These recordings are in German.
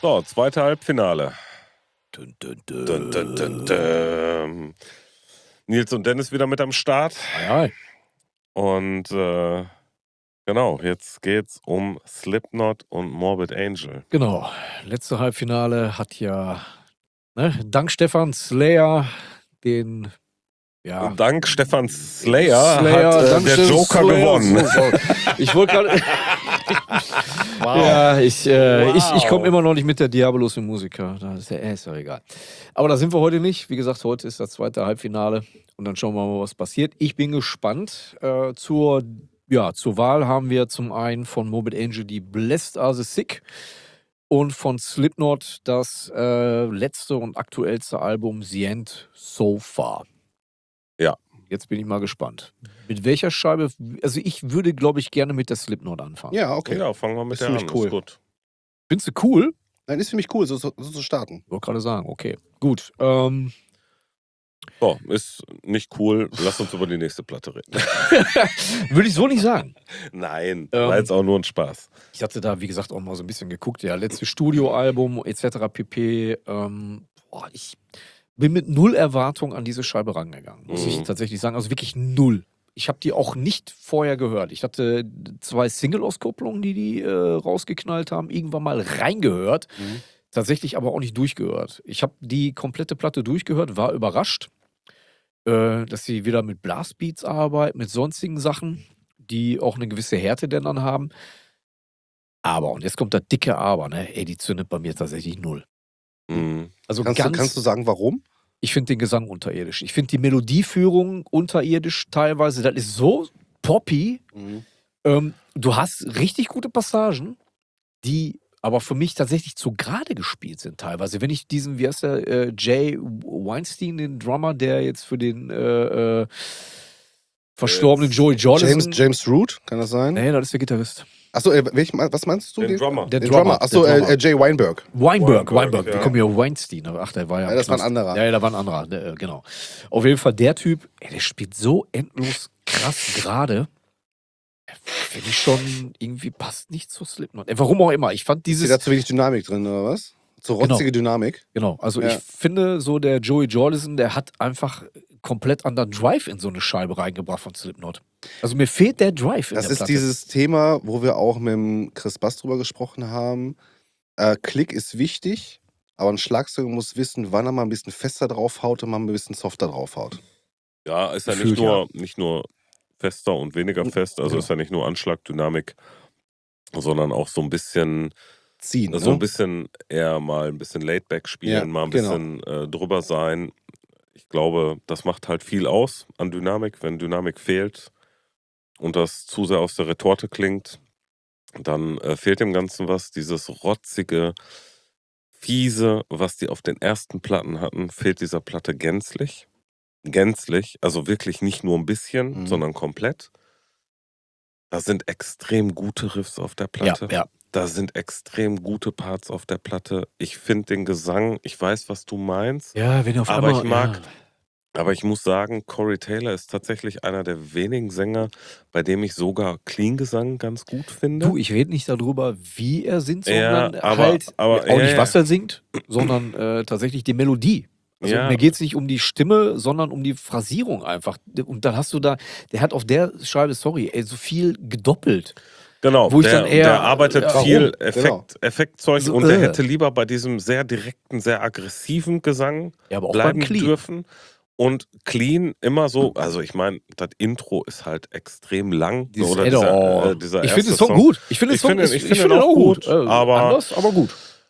So, zweite Halbfinale. Dun, dun, Dun, dun, dun, dun. Nils und Dennis wieder mit am Start. Hi. Und genau, jetzt geht's um Slipknot und Morbid Angel. Genau, letzte Halbfinale hat ja, dank Stefan Slayer den, ja, Dank Stefan Slayer hat dank der Stefan Joker Slayer, gewonnen. So. Ich wollte gerade. Wow. Ja, ich Wow. komme immer noch nicht mit der Diabolos im Musiker. Ist doch egal. Aber da sind wir heute nicht. Wie gesagt, heute ist das zweite Halbfinale. Und dann schauen wir mal, was passiert. Ich bin gespannt. Zur Wahl haben wir zum einen von Morbid Angel die Blessed Are the Sick und von Slipknot das letzte und aktuellste Album The End So Far. Ja. Jetzt bin ich mal gespannt. Mit welcher Scheibe? Also ich würde, glaube ich, gerne mit der Slipknot anfangen. Ja, okay. Ja, fangen wir mit Ist der für an. mich cool. Ist gut. Findest du cool? Nein, ist für mich cool, so zu starten. Ich wollte gerade sagen, okay. Gut. So, ist nicht cool. Lass uns über die nächste Platte reden. Würde ich so nicht sagen. Nein, war jetzt auch nur ein Spaß. Ich hatte da, wie gesagt, auch mal so ein bisschen geguckt. Ja, letztes Studioalbum etc. pp. Ich bin mit null Erwartung an diese Scheibe rangegangen, muss ich tatsächlich sagen. Also wirklich null. Ich habe die auch nicht vorher gehört. Ich hatte 2 Single-Auskopplungen, die rausgeknallt haben, irgendwann mal reingehört. Tatsächlich aber auch nicht durchgehört. Ich habe die komplette Platte durchgehört, war überrascht, dass sie wieder mit Blastbeats arbeiten, mit sonstigen Sachen, die auch eine gewisse Härte denn dann haben. Aber, und jetzt kommt das dicke Aber, ne? Ey, die zündet bei mir tatsächlich null. Mhm. Also Kannst du sagen, warum? Ich finde den Gesang unterirdisch. Ich finde die Melodieführung unterirdisch teilweise. Das ist so poppy. Du hast richtig gute Passagen, die aber für mich tatsächlich zu gerade gespielt sind teilweise. Wenn ich diesen, wie heißt der, Jay Weinstein, den Drummer, der jetzt für den verstorbenen Joey Jordison... James Root, kann das sein? Nee, das ist der Gitarrist. Achso, was meinst du? Den Drummer. Der Den Drummer. Achso, der Drummer. Jay Weinberg. Weinberg. Weinberg, Wie ja. kommen wir Weinstein? Ach, der war ja. Ja, das war ein Knast. anderer. Ja, da war ein anderer. Genau. Auf jeden Fall der Typ, der spielt so endlos krass gerade. Finde ich schon, irgendwie passt nicht zu Slipknot. Warum auch immer. Ich fand Ist dieses. da zu wenig Dynamik drin, oder was? Zu rotzige Dynamik? Genau. Also Ja. ich finde so, der Joey Jordison, der hat einfach komplett anderen Drive in so eine Scheibe reingebracht von Slipknot. Also mir fehlt der Drive in Das der ist Platte. dieses Thema, wo wir auch mit dem Chris Bass drüber gesprochen haben. Klick ist wichtig, aber ein Schlagzeuger muss wissen, wann er mal ein bisschen fester draufhaut und mal ein bisschen softer draufhaut. Ja, ist ja Gefühlt, nicht nur fester und weniger fest, also ist ja nicht nur Anschlagdynamik, sondern auch so ein bisschen Ziehen. so ein bisschen eher mal ein bisschen Laidback spielen, Ja, mal ein genau. bisschen drüber sein. Ich glaube, das macht halt viel aus an Dynamik. Wenn Dynamik fehlt und das zu sehr aus der Retorte klingt, dann fehlt dem Ganzen was. Dieses rotzige, fiese, was die auf den ersten Platten hatten, fehlt dieser Platte gänzlich. Gänzlich, also wirklich nicht nur ein bisschen, sondern komplett. Da sind extrem gute Riffs auf der Platte. Ja. Da sind extrem gute Parts auf der Platte. Ich finde den Gesang, ich weiß, was du meinst. Ja, wenn ihr auf Aber einmal. aber ich muss sagen, Corey Taylor ist tatsächlich einer der wenigen Sänger, bei dem ich sogar Clean-Gesang ganz gut finde. Du, ich rede nicht darüber, wie er singt, Ja, sondern aber auch nicht, ja. was er singt, sondern tatsächlich die Melodie. Also Ja. mir geht es nicht um die Stimme, sondern um die Phrasierung einfach. Und dann hast du da, der hat auf der Scheibe, so viel gedoppelt. Genau, Wo ich dann eher, der arbeitet ja, viel Genau. Effektzeug So, und der hätte lieber bei diesem sehr direkten, sehr aggressiven Gesang Ja, aber auch bleiben beim Clean. dürfen. Und Clean immer so, also ich meine, das Intro ist halt extrem lang. Dieses Oder Add-on. dieser Ich finde erste den Song gut. Ich finde Ich den finde Song ihn auch gut, aber anders, aber gut.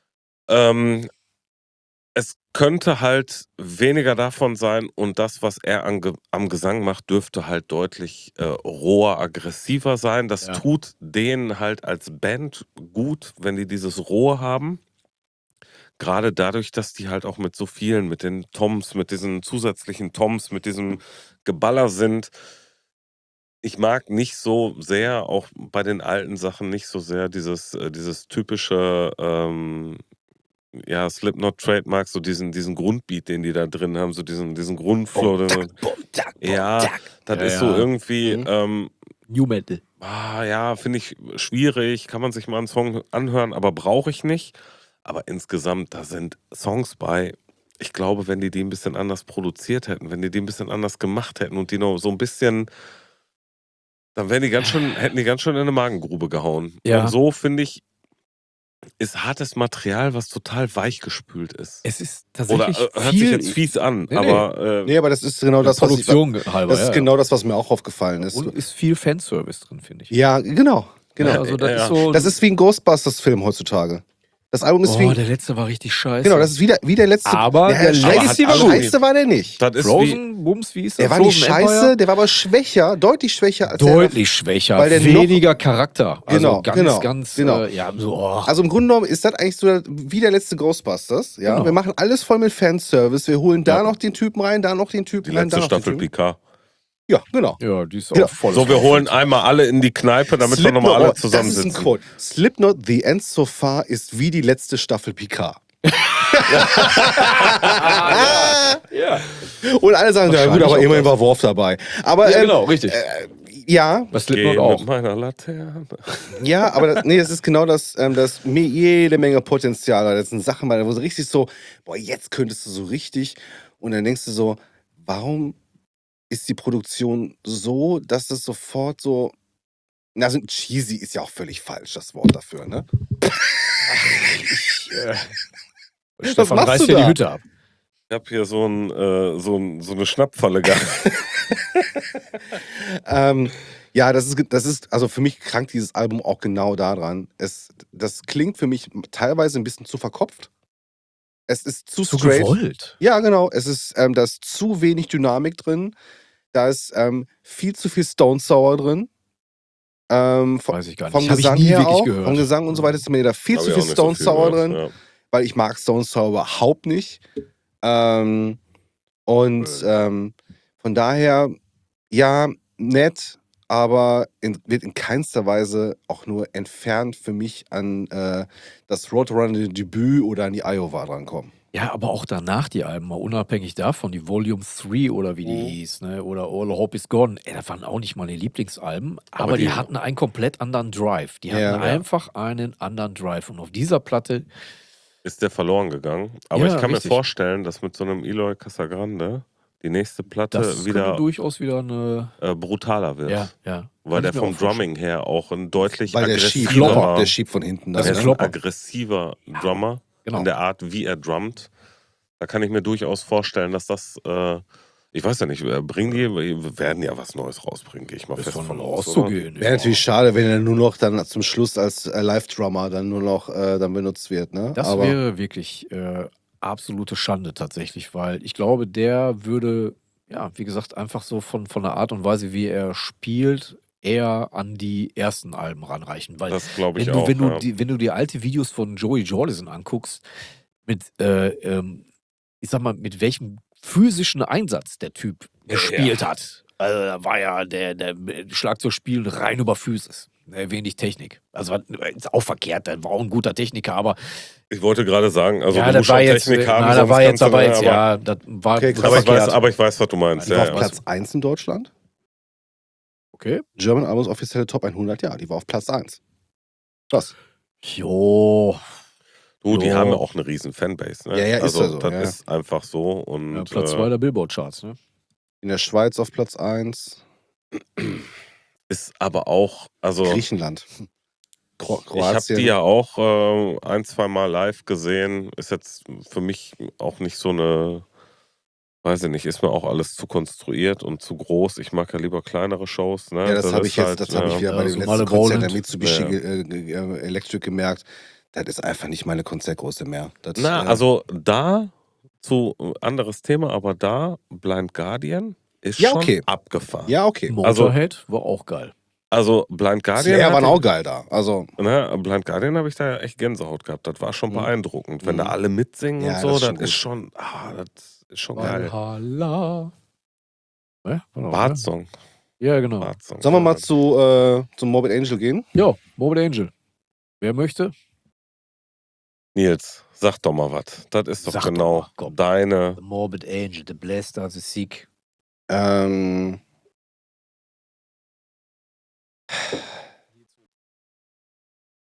es könnte halt weniger davon sein und das, was er am Gesang macht, dürfte halt deutlich roher, aggressiver sein. Das tut denen halt als Band gut, wenn die dieses Rohe haben. Gerade dadurch, dass die halt auch mit so vielen, mit den Toms, mit diesen zusätzlichen Toms, mit diesem Geballer sind. Ich mag nicht so sehr, auch bei den alten Sachen nicht so sehr dieses typische Slipknot-Trademark, so diesen Grundbeat, den die da drin haben, so diesen Grundflow. Das ist so irgendwie New Metal. finde ich schwierig, kann man sich mal einen Song anhören, aber brauche ich nicht. Aber insgesamt, da sind Songs bei, ich glaube, wenn die ein bisschen anders produziert hätten, wenn die ein bisschen anders gemacht hätten und die noch so ein bisschen, dann hätten die ganz schön in eine Magengrube gehauen. Ja. Und so, finde ich, ist hartes Material, was total weichgespült ist. Es ist Oder tatsächlich hört sich jetzt fies an, Nee, aber Nee, aber das ist genau das, Produktion halber. das ist genau das, was mir auch aufgefallen ist. Und ist viel Fanservice drin, finde ich. Ja, genau. Ja, also das Ja. ist so. Das ist wie ein Ghostbusters-Film heutzutage. Das Album ist wie. der letzte war richtig scheiße. Genau, das ist wie der letzte. Aber der Legacy war gut. Scheiße war der nicht. das ist wie, Frozen, Bums, wie ist Der war nicht scheiße, der war aber schwächer, deutlich schwächer als Deutlich schwächer, weil der weniger Charakter. Also Genau, ganz, genau. ja, so. Oh. Also im Grunde genommen ist das eigentlich so wie der letzte Ghostbusters. Ja? Genau. Wir machen alles voll mit Fanservice. Wir holen da Ja. noch den Typen rein, da noch den Typen die rein, letzte da noch den Staffel Typen. Picard. Ja, genau. Ja, die ist Genau. auch voll. So, wir holen einmal alle in die Kneipe, damit wir nochmal alle Das ist ein zusammensitzen. Quote. Slipknot, The End So Far ist wie die letzte Staffel Picard. Ja. Und alle sagen, ja gut, Wahrscheinlich aber auch immerhin das. war Worf dabei. Aber Ja, genau, richtig. ja, Was Geh Slipknot auch. mit meiner Laterne. ja, aber das ist genau das, das mir jede Menge Potenzial hat. Das sind Sachen, wo so richtig so, boah, jetzt könntest du so richtig. Und dann denkst du so, warum ist die Produktion so, dass es sofort so. Also cheesy ist ja auch völlig falsch, das Wort dafür, ne? Stefan machst reißt du hier da? die Hütte ab. Ich habe hier so eine Schnappfalle gehabt. Ja, das ist, also für mich krankt dieses Album auch genau daran. Das klingt für mich teilweise ein bisschen zu verkopft. Es ist zu straight. gewollt. Ja, genau. Es ist, da ist zu wenig Dynamik drin. Da ist viel zu viel Stone Sour drin. Weiß ich gar nicht. Vom Hab ich Gesang nie her wirklich auch. gehört. Vom Gesang und so weiter ist mir da viel Hab zu ich viel auch nicht Stone so viel Sour gehört, drin, ja. weil ich mag Stone Sour überhaupt nicht. Von daher, ja, nett, aber wird in keinster Weise auch nur entfernt für mich an das Roadrunner Debüt oder an die Iowa drankommen. Ja, aber auch danach die Alben, mal unabhängig davon, die Volume 3 oder wie die hieß, ne? Oder All Hope Is Gone, das waren auch nicht meine Lieblingsalben, aber die hatten einen komplett anderen Drive. Die hatten Ja. einfach einen anderen Drive. Und auf dieser Platte, Ist der verloren gegangen. Aber Ja, ich kann richtig. mir vorstellen, dass mit so einem Eloy Casagrande die nächste Platte das könnte wieder durchaus wieder eine. brutaler wird. Ja. Weil Kann der ich mir vom auch vorstellen. Drumming her auch ein deutlich Weil der schiebt, Klopper. ne? Der schiebt von hinten. Das er dann, ist ist ne? ein Klopper. aggressiver Drummer Genau. in der Art, wie er drummt. Da kann ich mir durchaus vorstellen, dass das, ich weiß ja nicht, werden ja was Neues rausbringen, gehe ich mal Ist fest von von aus. Oder? auszugehen. Wäre natürlich schade, wenn er nur noch dann zum Schluss als Live-Drummer dann nur noch dann benutzt wird, ne? Das Aber wäre wirklich absolute Schande tatsächlich, weil ich glaube, der würde, ja, wie gesagt, einfach so von der Art und Weise, wie er spielt, eher an die ersten Alben ranreichen. Weil Das glaube ich wenn du, auch. wenn du ja. wenn du dir alte Videos von Joey Jordison anguckst, mit, ich sag mal, mit welchem physischen Einsatz der Typ gespielt hat. Also da war ja der Schlagzeugspielen rein über Physis. Wenig Technik. Also ist auch verkehrt, der war auch ein guter Techniker, aber Ich wollte gerade sagen, also ja, du das musst war schon jetzt, Technik haben, nein, da sonst war jetzt kannst du, aber jetzt, aber, ja, das war Okay, krass. verkehrt. aber ich weiß, was du meinst. die war Ja, auf ja. Platz 1 in Deutschland. Okay. German Albums offizielle Top 100, ja, die war auf Platz 1. Krass. Jo. Du, die Ja. haben ja auch eine riesen Fanbase. Ne? Ja, ja, ist also, ja so, das ja. ist einfach so. Und, Ja, Platz 2 der Billboard-Charts, ne? In der Schweiz auf Platz 1. ist aber auch, also Griechenland. ich habe Kroatien. die ja auch ein, zwei Mal live gesehen. Ist jetzt für mich auch nicht so eine, weiß ich nicht, ist mir auch alles zu konstruiert und zu groß. Ich mag ja lieber kleinere Shows. Ne? Ja, das habe ich ist jetzt, das habe ich wieder bei dem so letzten Malle Konzert der Bowland. Mitsubishi Ja. Electric gemerkt. Das ist einfach nicht meine Konzertgröße mehr. Das, Na, also da anderes Thema, aber da Blind Guardian ist Ja, schon okay. abgefahren. ja, okay. Motorhead war auch geil. Also Blind Guardian, Slayer waren hatte- auch geil da. Also, ne, Blind Guardian habe ich da ja echt Gänsehaut gehabt. Das war schon Mhm. beeindruckend. Wenn Mhm. da alle mitsingen Ja, und so, das ist das schon ist gut. schon, das ist schon geil. Valhalla. War doch, ne? Bartsong. Ja, genau. Bartsong. sollen wir mal zum Morbid Angel gehen? Ja, Morbid Angel. Wer möchte? Nils, sag doch mal was. Das ist doch Sag doch genau mal, komm. deine. The Morbid Angel, The Blaster, The Sick.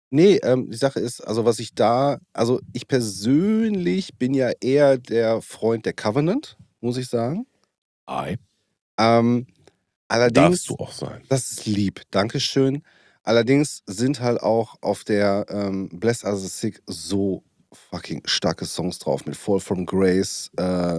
Nee, die Sache ist, also ich persönlich bin ja eher der Freund der Covenant, muss ich sagen. Ei. Ähm, Darfst du allerdings, auch sein. das ist lieb, Dankeschön. Allerdings sind halt auch auf der Bless Us Is Sick so fucking starke Songs drauf mit Fall from Grace,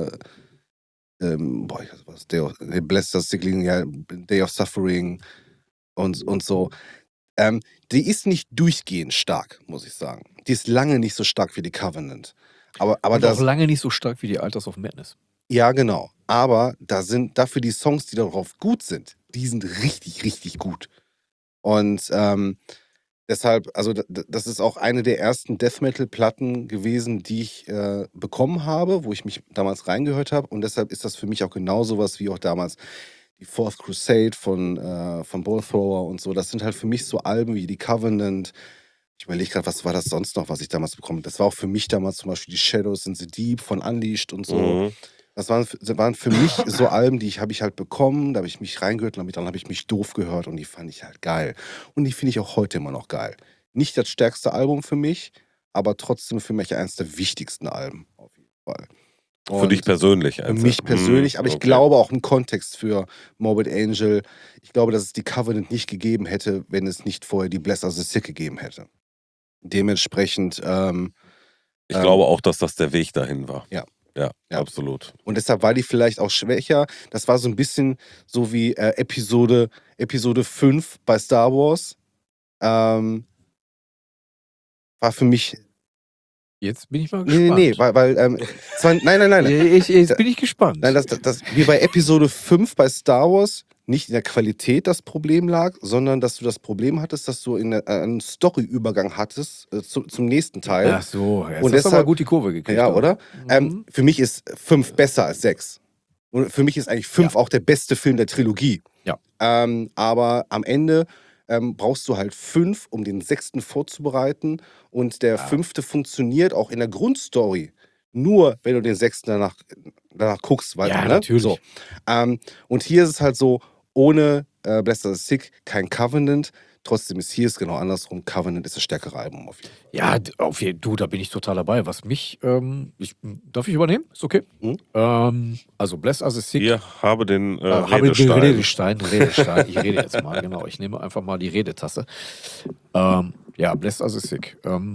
ich weiß was, Bless Us Is Sick, ja, Day of Suffering und so. Die ist nicht durchgehend stark, muss ich sagen. Die ist lange nicht so stark wie die Covenant. Aber Und auch das, lange nicht so stark wie die Alters of Madness. ja, genau. Aber da sind dafür die Songs, die darauf gut sind, die sind richtig, richtig gut. Und deshalb, also das ist auch eine der ersten Death Metal-Platten gewesen, die ich bekommen habe, wo ich mich damals reingehört habe. Und deshalb ist das für mich auch genau sowas wie auch damals die Fourth Crusade von Bone Thrower und so. Das sind halt für mich so Alben wie die Covenant. Ich überlege gerade, was war das sonst noch, was ich damals bekommen habe. Das war auch für mich damals zum Beispiel die Shadows in the Deep von Unleashed und so. Mhm. Das waren für mich so Alben, die habe ich halt bekommen, da habe ich mich reingehört und dann habe ich mich doof gehört und die fand ich halt geil. Und die finde ich auch heute immer noch geil. Nicht das stärkste Album für mich, aber trotzdem für mich eines der wichtigsten Alben, auf jeden Fall. Für dich Und persönlich für einfach. mich persönlich, aber ich Okay. glaube auch im Kontext für Morbid Angel, ich glaube, dass es die Covenant nicht gegeben hätte, wenn es nicht vorher die Bless Us Is Sick gegeben hätte. Dementsprechend, Ich glaube auch, dass das der Weg dahin war. Ja. Ja, Ja. absolut. Und deshalb war die vielleicht auch schwächer. Das war so ein bisschen so wie Episode 5 bei Star Wars. War für mich. Jetzt bin ich mal Nee, gespannt. weil nein. Jetzt bin ich gespannt. Nein, wie bei Episode 5 bei Star Wars nicht in der Qualität das Problem lag, sondern dass du das Problem hattest, dass du einen Storyübergang hattest zum nächsten Teil. Ach so, jetzt Und hast du aber deshalb- gut die Kurve gekriegt. Ja, auch. oder? Mhm. Für mich ist 5 besser als 6. Und für mich ist eigentlich 5 auch der beste Film der Trilogie. Ja. Aber am Ende brauchst du halt 5, um den 6. vorzubereiten. Und der 5. funktioniert auch in der Grundstory nur, wenn du den 6. danach guckst. Weil, Ja, ne? natürlich. So. Und hier ist es halt so, ohne Bless Us Is Sick kein Covenant. Trotzdem ist hier genau andersrum. Covenant ist das stärkere Album auf jeden Fall. Ja, du, da bin ich total dabei. Was mich, darf ich übernehmen? Ist okay. Also Bless Us Is Sick. Hier habe den Habe den Redestein. Redestein. Ich rede jetzt mal, genau. Ich nehme einfach mal die Redetasse. Ja, Bless Us Is Sick.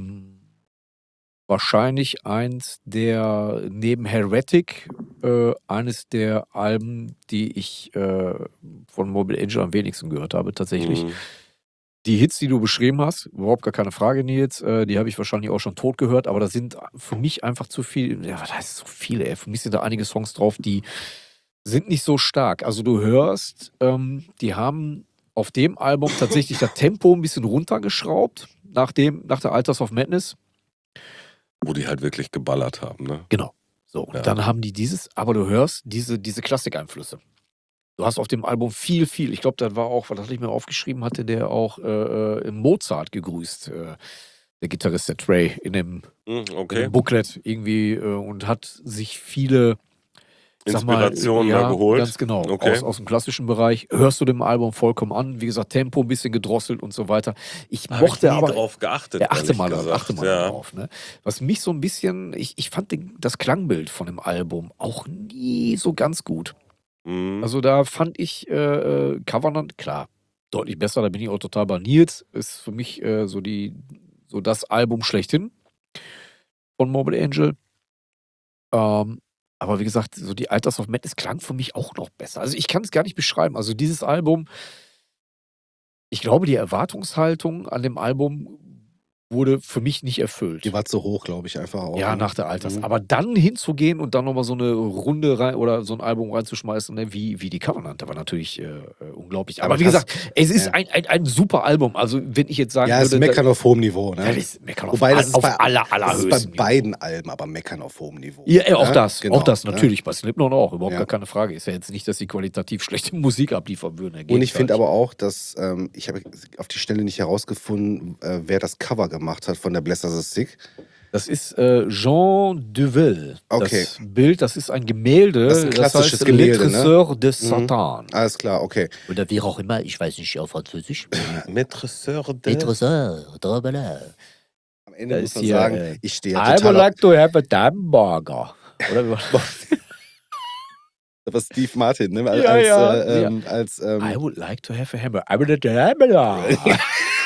Wahrscheinlich eins der, neben Heretic, eines der Alben, die ich von Morbid Angel am wenigsten gehört habe, tatsächlich. Mhm. Die Hits, die du beschrieben hast, überhaupt gar keine Frage, Nils, die habe ich wahrscheinlich auch schon tot gehört, aber da sind für mich einfach zu viel, ja, was heißt so viele, ey? Für mich sind da einige Songs drauf, die sind nicht so stark. Also du hörst, die haben auf dem Album tatsächlich das Tempo ein bisschen runtergeschraubt, nach der Alters of Madness. Wo die halt wirklich geballert haben, ne? Genau. So, und Ja. dann haben die aber du hörst diese Klassikeinflüsse. Du hast auf dem Album viel, ich glaube, das war auch, was ich mir aufgeschrieben hatte, der auch Mozart gegrüßt, der Gitarrist, der Trey, in dem Okay. Booklet irgendwie und hat sich viele Inspirationen da geholt. Ganz genau, Okay. aus dem klassischen Bereich. Hörst du dem Album vollkommen an. Wie gesagt, Tempo ein bisschen gedrosselt und so weiter. Ich Hab mochte ich nie aber drauf geachtet. achte ehrlich mal gesagt. drauf. Ne? Was mich so ein bisschen, ich fand das Klangbild von dem Album auch nie so ganz gut. Mhm. Also da fand ich Covenant, klar, deutlich besser. Da bin ich auch total bei Nils. Ist für mich so das Album schlechthin von Morbid Angel. Aber wie gesagt, so die Alters of Madness klang für mich auch noch besser. Also ich kann es gar nicht beschreiben. Also dieses Album, ich glaube, die Erwartungshaltung an dem Album wurde für mich nicht erfüllt. Die war zu hoch, glaube ich, einfach auch. Ja, ne? nach der Alters. Mhm. Aber dann hinzugehen und dann nochmal so eine Runde rein oder so ein Album reinzuschmeißen, ne, wie die Covenant, das war natürlich unglaublich. Aber Aber wie gesagt, es ist ja. ein super Album. Also wenn ich jetzt sagen Ja, es ist würde, Meckern auf hohem Niveau. Ne? das ist Meckern Wobei das ist auf bei, das ist allerhöchstem bei Niveau. beiden Alben, aber Meckern auf hohem Niveau. Ja, auch ne? das, Genau, ne? natürlich. Bei Slipknot auch, überhaupt Ja. gar keine Frage. Ist ja jetzt nicht, dass sie qualitativ schlechte Musik abliefern würden. Und ich finde aber auch, dass ich habe auf die Stelle nicht herausgefunden, wer das Cover gemacht hat von der Bless Us Is Sick. Das ist Jean Deville. Okay. Das Bild, das ist ein Gemälde. Das ist ein klassisches heißt Gemälde, Le ne? Trésor de Satan. Alles klar, okay. Oder wie auch immer, ich weiß nicht auf Französisch. Maîtresseur Le Trésor de Bala. Am Ende Da muss ist man hier, sagen, ich stehe ja I would total like to have a hamburger. Oder wie war das? Das war Steve Martin, ne? I would like to have a hamburger. I would like to have a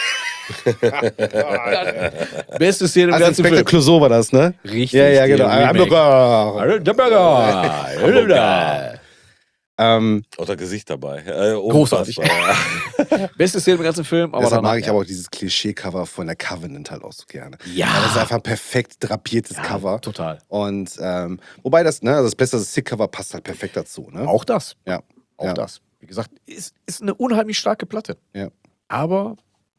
hamburger. Beste Szene im Also ganzen Inspektor Film. Clouseau war das, ne? Richtig. Ja, genau. der Remake. Hamburger. Hamburger. Oder Gesicht dabei. Großartig. Unfassbar. Beste Szene im ganzen Film. Aber Deshalb danach, mag ich aber auch dieses Klischee-Cover von der Covenant halt auch so gerne. Ja. Weil das ist einfach ein perfekt drapiertes Cover. Total. Und wobei das, ne, das beste Sick-Cover passt halt perfekt dazu, ne? Auch das. Ja. Auch Ja. das. Wie gesagt, ist eine unheimlich starke Platte. Ja. Aber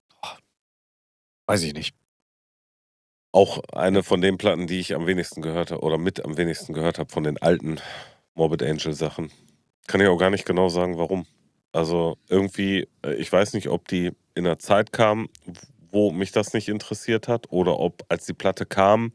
weiß ich nicht. Auch eine von den Platten, die ich am wenigsten gehört habe oder mit am wenigsten gehört habe von den alten Morbid Angel Sachen. Kann ich auch gar nicht genau sagen, warum. Also irgendwie, ich weiß nicht, ob die in einer Zeit kam, wo mich das nicht interessiert hat oder ob, als die Platte kam,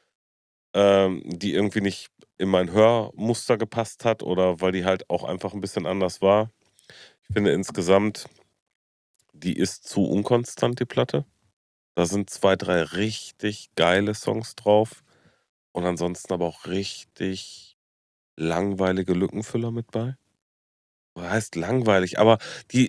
die irgendwie nicht in mein Hörmuster gepasst hat oder weil die halt auch einfach ein bisschen anders war. Ich finde insgesamt, die ist zu unkonstant, die Platte. Da sind 2, 3 richtig geile Songs drauf und ansonsten aber auch richtig langweilige Lückenfüller mit bei. Was heißt langweilig, aber die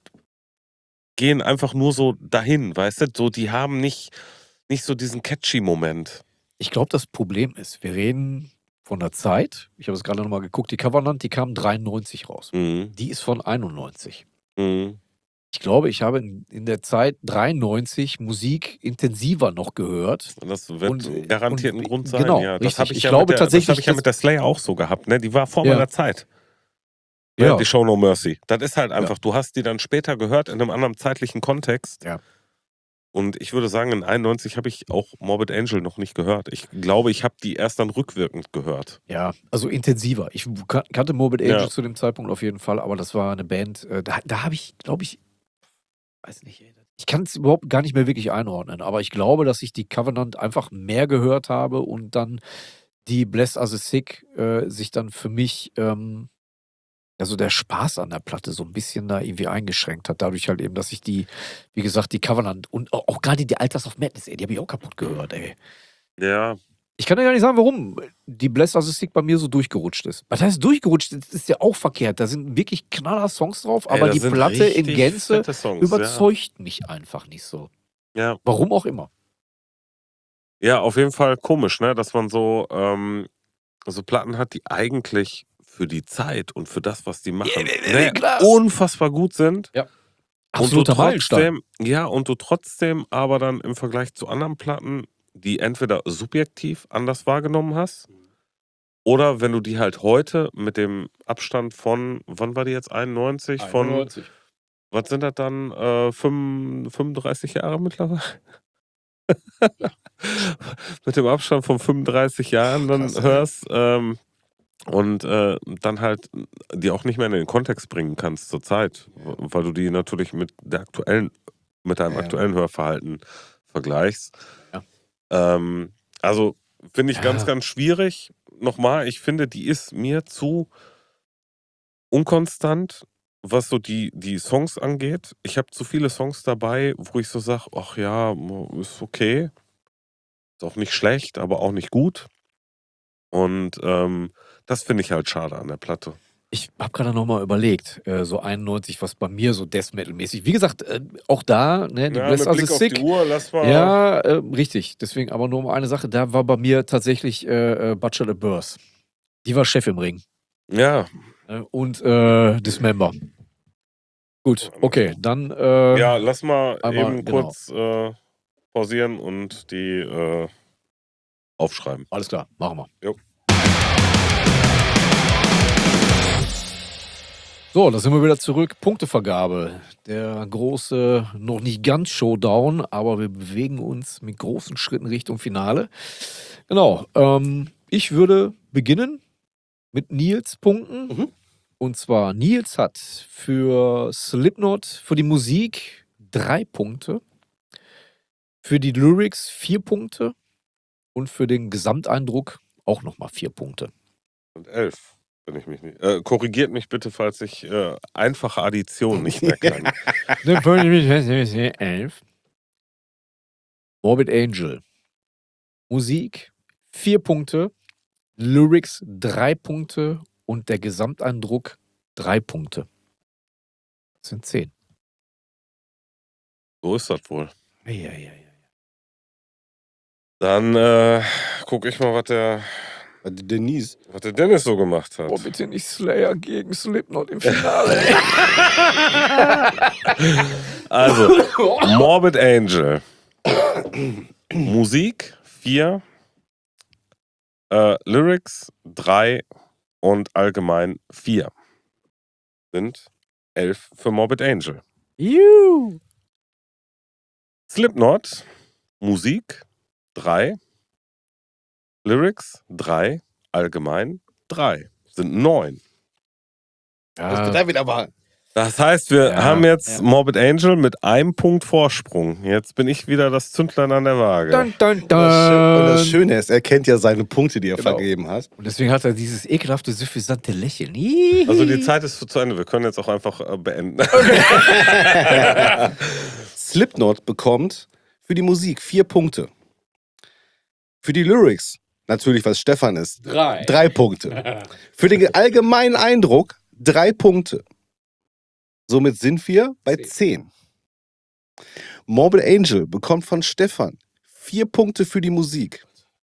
gehen einfach nur so dahin, weißt du? So, die haben nicht so diesen catchy Moment. Ich glaube, das Problem ist, wir reden von der Zeit. Ich habe es gerade nochmal geguckt. Die Covenant, die kam 93 raus. Mhm. Die ist von 91. Mhm. Ich glaube, ich habe in der Zeit 93 Musik intensiver noch gehört. Das wird garantiert ein Grund sein. Genau, Ja, das richtig. habe ich, Ich ja glaube mit der, das tatsächlich, habe ich ja dass- mit der Slayer auch so gehabt. Ne? Die war vor Ja. meiner Zeit. Ne? Ja. Die Show No Mercy. Das ist halt einfach, du hast die dann später gehört in einem anderen zeitlichen Kontext. Ja. Und ich würde sagen, in 91 habe ich auch Morbid Angel noch nicht gehört. Ich glaube, ich habe die erst dann rückwirkend gehört. Ja, also intensiver. Ich kannte Morbid Angel Ja. zu dem Zeitpunkt auf jeden Fall, aber das war eine Band, da habe ich, glaube ich, weiß nicht, ich kann es überhaupt gar nicht mehr wirklich einordnen, aber ich glaube, dass ich die Covenant einfach mehr gehört habe und dann die Bless as a Sick sich dann für mich, also der Spaß an der Platte so ein bisschen da irgendwie eingeschränkt hat. Dadurch halt eben, dass ich die, wie gesagt, die Covenant und auch gerade die Alters of Madness, ey, die habe ich auch kaputt gehört, ey. Ja, Ich kann ja gar nicht sagen, warum die Bless as a Sick bei mir so durchgerutscht ist. Was heißt durchgerutscht? Das ist ja auch verkehrt. Da sind wirklich knaller Songs drauf, aber da die sind Platte in richtig Gänze fette Songs, überzeugt mich einfach nicht so. Ja. Warum auch immer. Ja, auf jeden Fall komisch, ne? Dass man so Platten hat, die eigentlich für die Zeit und für das, was die machen, ne, klar. unfassbar gut sind. Ja. Und du Absoluter Meilenstein. trotzdem aber dann im Vergleich zu anderen Platten, die entweder subjektiv anders wahrgenommen hast, oder wenn du die halt heute mit dem Abstand von, wann war die jetzt, 91? Von, was sind das dann, 35 Jahre mittlerweile? Mit dem Abstand von 35 Jahren dann Krass, ey. hörst und dann halt die auch nicht mehr in den Kontext bringen kannst zur Zeit, weil du die natürlich mit deinem aktuellen Hörverhalten vergleichst. Ja. Also finde ich Ja. ganz, ganz schwierig. Nochmal, ich finde, die ist mir zu unkonstant, was so die Songs angeht. Ich habe zu viele Songs dabei, wo ich so sage, ach ja, ist okay. Ist auch nicht schlecht, aber auch nicht gut. Und das finde ich halt schade an der Platte. Ich habe gerade nochmal überlegt, so 91, was bei mir so Death Metal-mäßig. Wie gesagt, auch da, ne, die Bless as a Sick. Uhr, lass mal. Ja, richtig. Deswegen aber nur um eine Sache. Da war bei mir tatsächlich Butcher the Burst. Die war Chef im Ring. Ja, Und Dismember. Gut, okay, dann. ja, lass mal einmal, eben genau. kurz pausieren und die aufschreiben. Alles klar, machen wir. Jo. So, da sind wir wieder zurück. Punktevergabe. Der große, noch nicht ganz Showdown, aber wir bewegen uns mit großen Schritten Richtung Finale. Genau. Ich würde beginnen mit Nils Punkten. Mhm. Und zwar, Nils hat für Slipknot, für die Musik 3 Punkte. Für die Lyrics 4 Punkte. Und für den Gesamteindruck auch nochmal 4 Punkte. Und 11, wenn ich mich nicht. Korrigiert mich bitte, falls ich einfache Addition nicht mehr kann. 11. Morbid Angel. Musik 4 Punkte, Lyrics 3 Punkte und der Gesamteindruck 3 Punkte. Das sind 10. So ist das wohl. Ja. Dann gucke ich mal, was der Dennis so gemacht hat. Oh, bitte nicht Slayer gegen Slipknot im Finale. Also, Morbid Angel. Musik 4, Lyrics 3 und allgemein 4. Sind 11 für Morbid Angel. Juhu. Slipknot, Musik 3, Lyrics 3, allgemein 3. Sind 9. Das bedeutet aber. Das heißt, wir haben jetzt Morbid Angel mit einem Punkt Vorsprung. Jetzt bin ich wieder das Zündlein an der Waage. Dun, dun, Und dun. das Schöne ist, er kennt ja seine Punkte, die er vergeben hat. Und deswegen hat er dieses ekelhafte, suffisante Lächeln. Also die Zeit ist zu Ende. Wir können jetzt auch einfach beenden. Slipknot bekommt für die Musik 4 Punkte. Für die Lyrics, natürlich was Stefan ist, 3 Punkte. Für den allgemeinen Eindruck 3 Punkte. Somit sind wir bei 10. Morbid Angel bekommt von Stefan 4 Punkte für die Musik.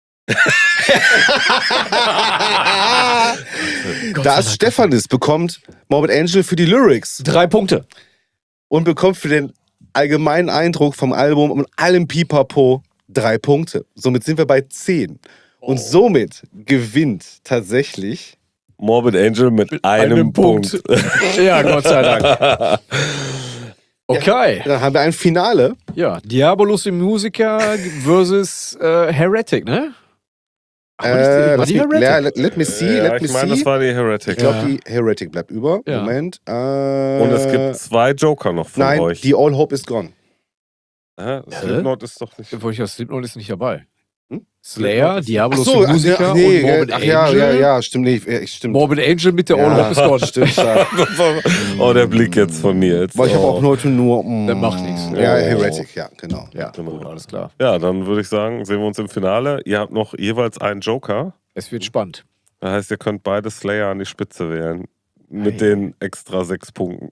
Da es Stefan ist, bekommt Morbid Angel für die Lyrics 3 Punkte. und bekommt für den allgemeinen Eindruck vom Album und allem Pipapo 3 Punkte. Somit sind wir bei 10. Und somit gewinnt tatsächlich Morbid Angel mit einem Punkt. Ja, Gott sei Dank. Okay. Dann haben wir ein Finale. Ja, Diabolus im Musiker versus Heretic, ne? Let me see. Ja, ich meine, das war die Heretic. Ich glaube, die Heretic bleibt über. Ja. Moment. Und es gibt 2 Joker noch von Nein, euch. die All Hope is gone. Slipknot ist doch nicht. Wollte ich das Slipknot ist nicht dabei. Hm? Slayer, Diabolus Ach so, im Musiker nee, und Morbid Angel. ja, stimmt nicht. Stimmt. Morbid Angel mit der All Hope is Gone. Stimmt, ja. Oh, der Blick jetzt von Nils. Weil ich habe auch heute nur. Der macht nichts. Ja, Oh. Heretic, ja, genau. Ja, Genau. gut, alles klar. Ja, dann würde ich sagen, sehen wir uns im Finale. Ihr habt noch jeweils einen Joker. Es wird spannend. Das heißt, ihr könnt beide Slayer an die Spitze wählen. Mit den extra 6 Punkten.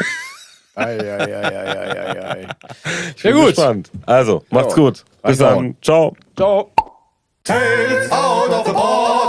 Ei. Ich bin gespannt. Also, macht's gut. Bis dann. Ciao. Ciao. Tales out of the border.